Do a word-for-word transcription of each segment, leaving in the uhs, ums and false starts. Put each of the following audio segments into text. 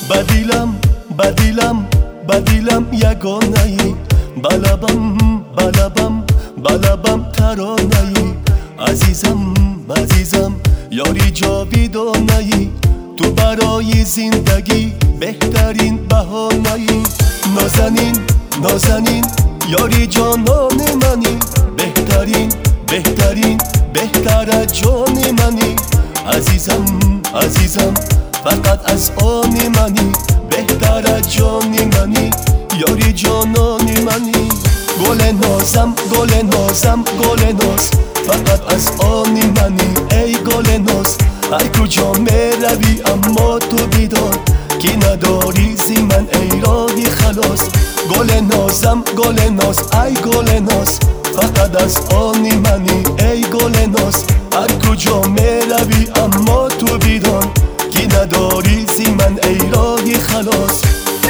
بدیلم بدیلم بدیلم یگانه‌ای بلبم بلبم بلبم ترانه‌ای عزیزم عزیزم یاری جاویدانه‌ای تو برای زندگی بهترین بهانه‌ای نازنین نازنین یاری جانان منی بهترین بهترین بهتر از جان منی عزیزم عزیزم فقط از آن منی بهتر از جان منی یاری جانان منی گل نازم گل نازم گل ناز فقط از آن منی ای گل ناز ای کجا میروی اما تو بیدار که نداری زی من ای راهی خلاص گل نازم گل ناز ای گل ناز فقط از آن منی ای گل ناز هر کجا میروی اما تو بیدار که نداری زی من ای راهی خلاص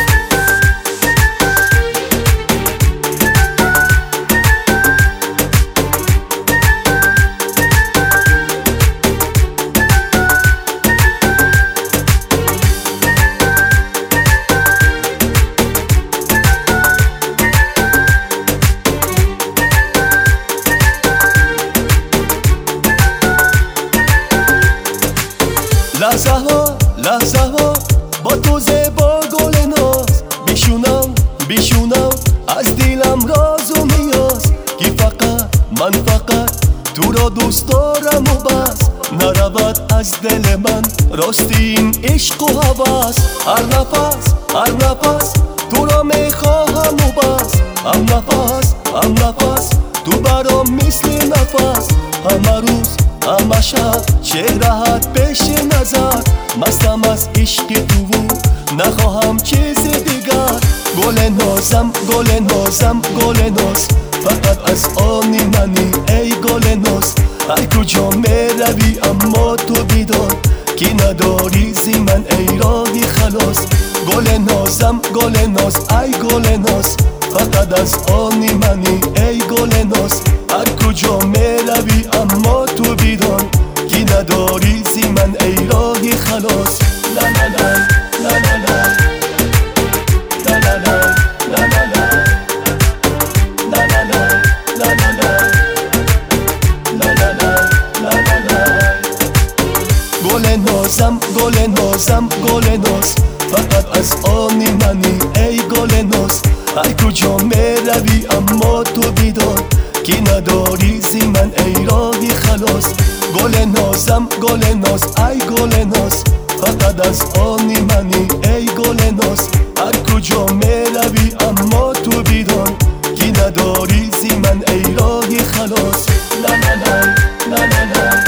لحظه ها لحظه ها با تو زیبا گل ناز بیشونم بیشونم از دیلم راز و نیاز که فقط من فقط تو را دوست دارم و بس نرود از دل من راستی این عشق و هوس هر نفس هر نفس تو را میخواهم و بس هم نفس هم نفس تو برام مثل نفس همه روز همه شب چهرهت پیش نظر مستم از عشق تو نخواهم چیز دیگر گل نازم گل نازم گل ناز فقط از آن منی ای گل ناز ای کجا میروی اما تو بیدار که نداری زی من ای راهی خلاص گل نازم گل ناز ای گل ناز فقط از آن منی ای گل ناز هر کجا میروی اما تو بیدار که نداری زی من ای راهی خلاص لا لا لا لا لا لا لا لا لا لا لا لا لا لا لا گل نازم گل نازم گل ناز فقط از آن منی ای گل ناز ای کجا میروی اما تو بیدار که نداری زی من ای راهی خلاص گل نازم گل ناز ای گل ناز فقط از آن منی ای گل ناز هر کجا میروی اما تو بیدار که نداری زی من ای راهی خلاص لا لا لا لا لا لا